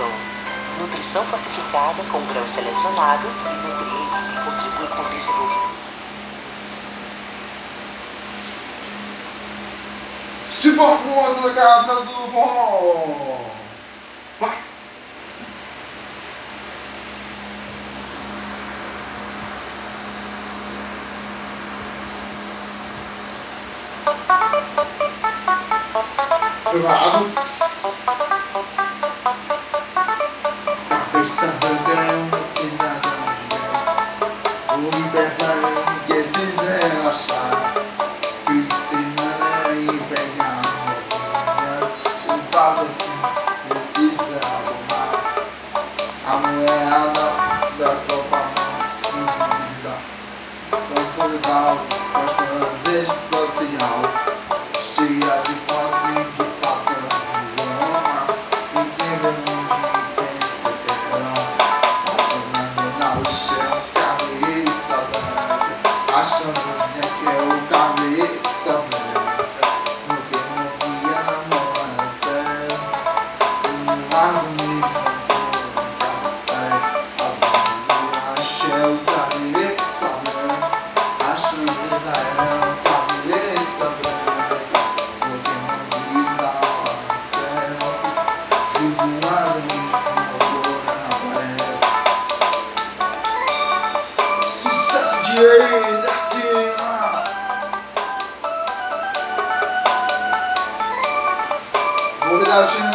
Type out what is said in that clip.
Keto. Nutrição fortificada com grãos selecionados e nutrientes que contribuem com o desenvolvimento. Se for com outra cara, tá tudo bom. Vai. Preparado? Cabeça branca, cidadão de bem. O empresário que precisa relaxar. Fim de semana e pegar novinhas. O vaso assim precisa arrumar. A mulherada da Copa Dúvida. Nosso legal, nossa rede social. Cheia de posse de pata, zona. E quem vê muito pensa que é não. Achando na chão, cabeça branca. Achando que é o cabeça branca. No que não via namora sério. Assim, mas me fantou. Achei o cabeça branca. Achando que é o cabeça branca. Sucesso de rei da cima. Vou me dar